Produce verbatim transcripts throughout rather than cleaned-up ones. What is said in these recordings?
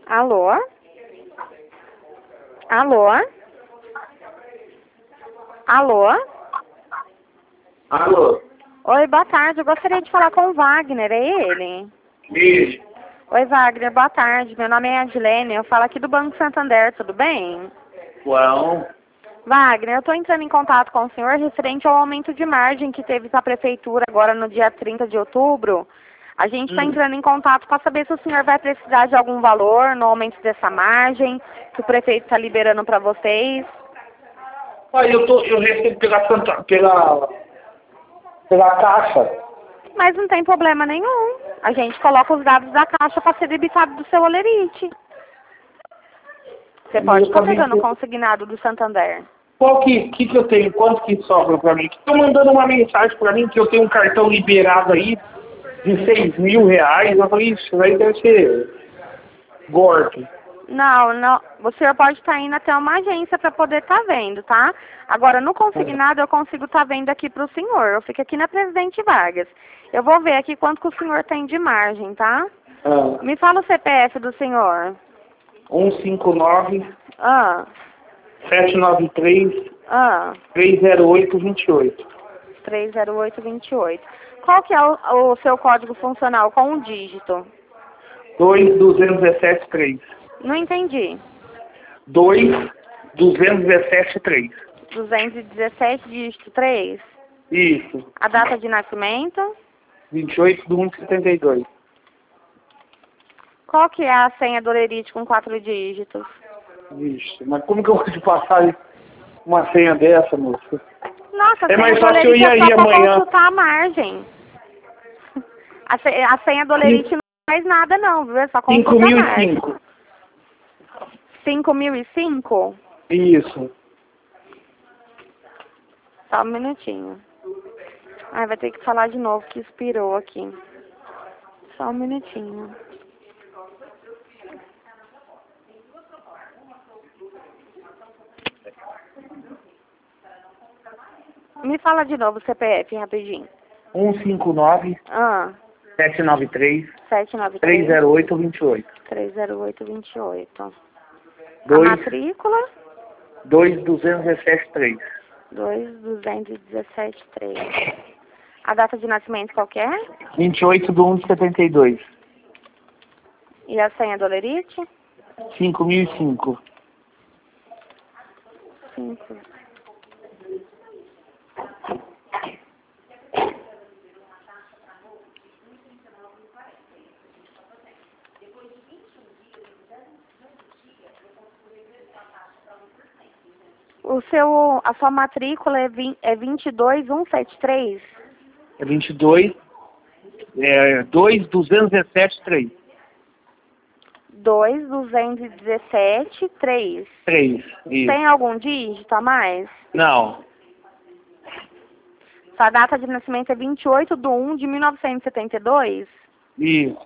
Alô? Alô? Alô? Alô? Oi, boa tarde. Eu gostaria de falar com o Wagner, é ele? Isso. Oi, Wagner, boa tarde. Meu nome é Adilene, eu falo aqui do Banco Santander, tudo bem? Well, Wagner, eu estou entrando em contato com o senhor referente ao aumento de margem que teve com a prefeitura agora no dia trinta de outubro. A gente está hum. entrando em contato para saber se o senhor vai precisar de algum valor no aumento dessa margem, que o prefeito está liberando para vocês. Aí eu, tô, eu recebo pela, Santa, pela, pela caixa. Mas não tem problema nenhum. A gente coloca os dados da caixa para ser debitado do seu olerite. Você E pode eu estar também pegando o tenho- consignado do Santander. Qual que, que, que eu tenho? Quanto que sobra pra mim? Estão mandando uma mensagem pra mim que eu tenho um cartão liberado aí de seis mil reais. Eu falei, isso aí deve ser golpe. Não, não. O senhor pode estar indo até uma agência para poder estar vendo, tá? Agora, no consignado, eu consigo estar vendo aqui para o senhor. Eu fico aqui na Presidente Vargas. Eu vou ver aqui quanto que o senhor tem de margem, tá? Ah, Me fala o C P F do senhor. um cinco nove, Ah, sete nove três, ah, três zero oito, dois oito. três zero oito dois oito. Qual que é o, o seu código funcional com um dígito? dois duzentos e dezessete três. Não entendi. dois duzentos e dezessete três. duzentos e dezessete, dígito três. Isso. A data de nascimento? vinte e oito de um de setenta e dois. Qual que é a senha do olerite com quatro dígitos? Vixe, mas como que eu vou te passar uma senha dessa, moça? Nossa, a É senha mais do fácil eu olerite ir é aí só para amanhã. consultar a margem. A, se- a senha do olerite não faz nada não, viu? É só cinco consultar a mil e margem. cinco. cinco mil e cinco? Isso. Só um minutinho. Ai, vai ter que falar de novo que expirou aqui. Só um minutinho. Me fala de novo o C P F, rapidinho. um cinco nove, Ah, sete nove três, sete nove três três, zero oito, dois oito. três zero oito dois oito. A dois matrícula? dois duzentos e dezessete três. dois duzentos e dezessete três. A data de nascimento qual que é? vinte e oito de um de setenta e dois. E a senha do olerite? cinco mil e cinco. cinco. O seu, a sua matrícula é, vinte, é vinte e dois mil cento e setenta e três? É vinte e dois. É dois duzentos e dezessete três. dois duzentos e dezessete três. três. Isso. Tem algum dígito a mais? Não. Sua data de nascimento é vinte e oito de um de mil novecentos e setenta e dois? Isso.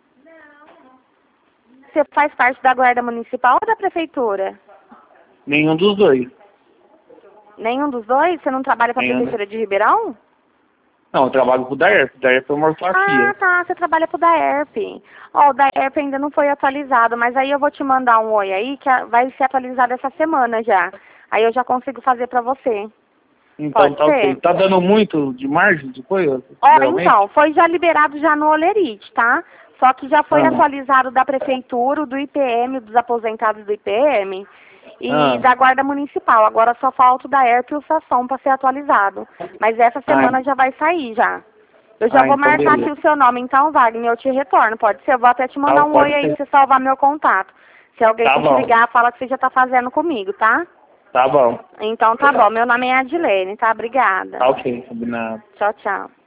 Você faz parte da guarda municipal ou da prefeitura? Nenhum dos dois. Nenhum dos dois? Você não trabalha para a Nenhum. prefeitura de Ribeirão? Não, eu trabalho com o Daerp. O Daerp é uma Ah, ortografia. tá. Você trabalha pro DAERP. Ó, o DAERP ainda não foi atualizado, mas aí eu vou te mandar um oi aí, que a- vai ser atualizado essa semana já. Aí eu já consigo fazer pra você. Então Pode tá ser? ok. Tá dando muito de margem de coisa? Ó, Geralmente? então, foi já liberado já no Olerite, tá? Só que já foi Ah. atualizado da prefeitura, do I P M, dos aposentados do I P M e Ah. da guarda municipal. Agora só falta o DAERP e o SASSOM para ser atualizado. Mas essa semana já vai sair já. Eu já Ah, vou então marcar beleza. aqui o seu nome, então, Wagner, eu te retorno, pode ser? Eu vou até te mandar Ah, um pode oi aí ser. pra você salvar meu contato. Se alguém Tá te bom. ligar, fala que você já tá fazendo comigo, tá? Tá bom. Então tá bom, meu nome é Adilene, tá? Obrigada. Tá ok, combinado. Tchau, tchau.